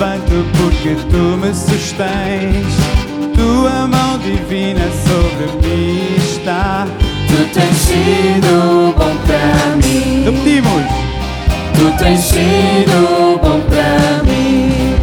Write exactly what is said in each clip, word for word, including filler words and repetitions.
levanto porque tu me sustens. Tua mão divina sobre mim está. Tu tens sido bom para mim. Repetimos. Tu tens sido bom para mim.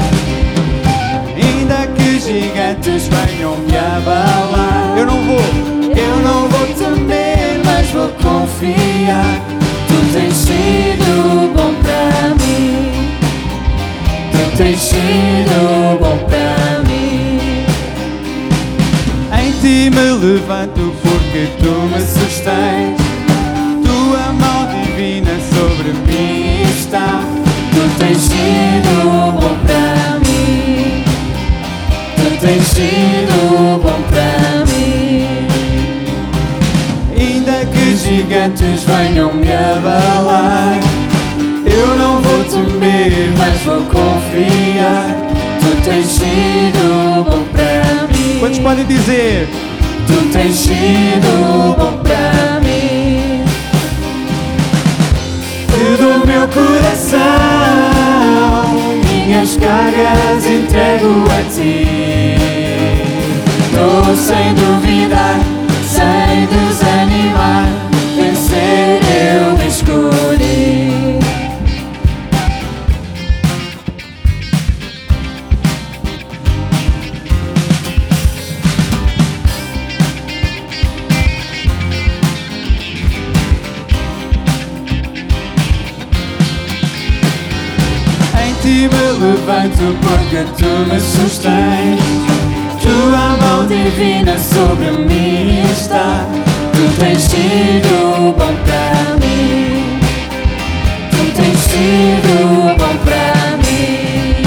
Ainda que gigantes venham me abalar, eu não vou, eu não vou temer, mas vou confiar. Tu tens sido bom para mim. Tu tens sido bom para mim. Em ti me levanto porque tu me sustens. Tua mão divina sobre mim está. Tu tens sido bom para mim. Tu tens sido bom para mim. Ainda que gigantes venham me abalar, eu não vou temer, mas vou confiar. Tu tens sido bom para mim. Quantos podem dizer? Tu tens sido bom para mim. Te dou meu coração, minhas cargas entrego a ti. Tô sem duvidar, sem desanimar, vencer eu escolhi. Em ti me levanto porque tu me sustens. Tua mão divina sobre mim está. Tu tens sido bom para mim. Tu tens sido bom para mim.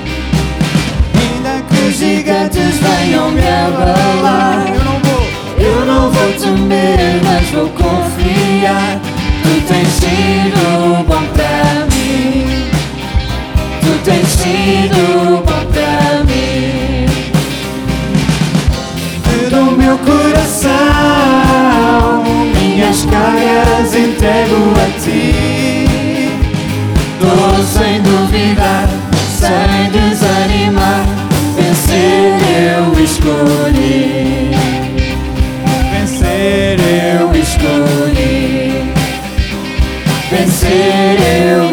Ainda que gigantes venham me abalar, eu não vou, Eu não vou temer, mas vou confiar. Tu tens sido bom para mim. Tu tens sido bom para mim. te dou meu coração, minhas cargas entrego a ti. Tô sem duvidar, sem desanimar, vencer eu escolhi. Vencer eu Eu escolhi. Vencer eu